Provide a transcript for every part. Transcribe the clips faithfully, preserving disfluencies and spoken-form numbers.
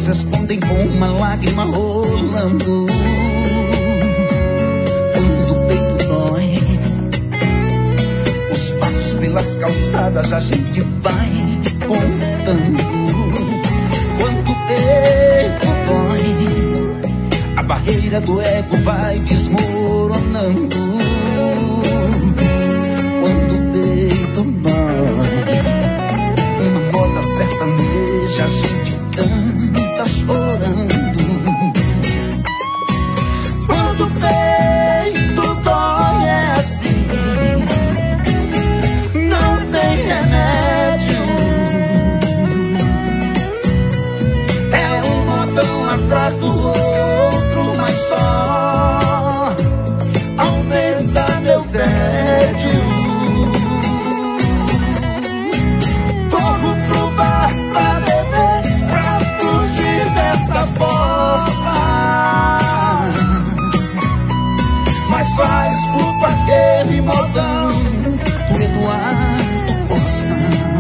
olhos respondem com uma lágrima rolando. Quando o peito dói, os passos pelas calçadas a gente vai contando. Quando o peito dói, a barreira do ego vai desmoronando. Quando o peito dói, uma moda sertaneja a gente canta chorando. Quando o peito dói é assim, não tem remédio. É um modão atrás do outro, mas só aumenta meu tédio. Corro pro bar pra beber, pra fugir dessa fossa, mas só escuto aquele modão do Eduardo Costa.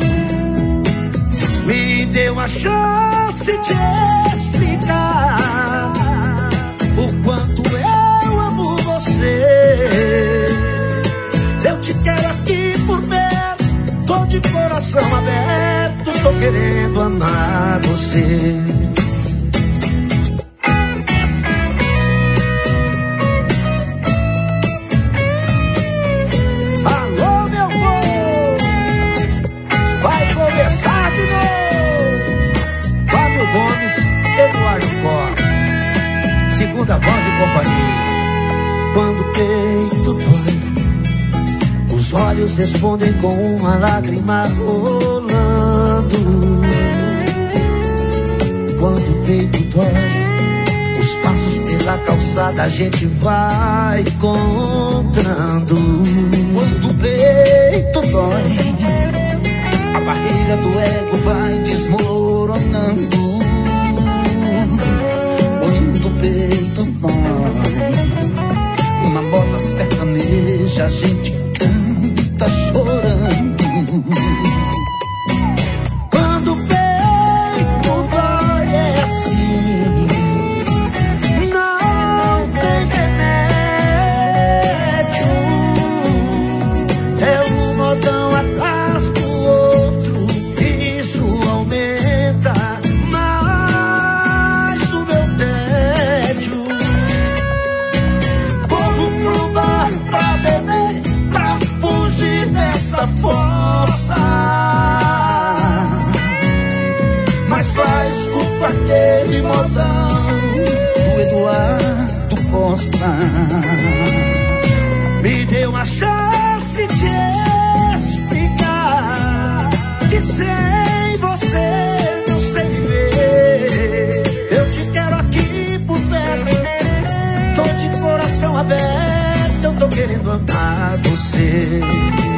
Me deu a chance de explicar o quanto eu amo você. Eu te quero aqui por perto, tô de coração aberto, tô querendo amar você. Alô, meu povo, vai começar de novo. Fábio Gomes, Eduardo Costa, segunda voz e companhia. Quando o peito dói, os olhos respondem com uma lágrima rolando. Quando o peito dói, os passos pela calçada a gente vai contando. Quando o peito dói, a barreira do ego vai desmoronando. Quando o peito dói, uma moda sertaneja a gente canta chorando. Quando o peito dói é assim, não tem remédio. É um modão atrás do outro, isso aumenta mais o meu tédio. Corro pro bar pra beber, pra fugir dessa fossa, mas só escuto aquele modão do Eduardo Costa. Me deu a chance de explicar que sem você não sei viver. Eu te quero aqui por perto, tô de coração aberto, eu tô querendo amar você.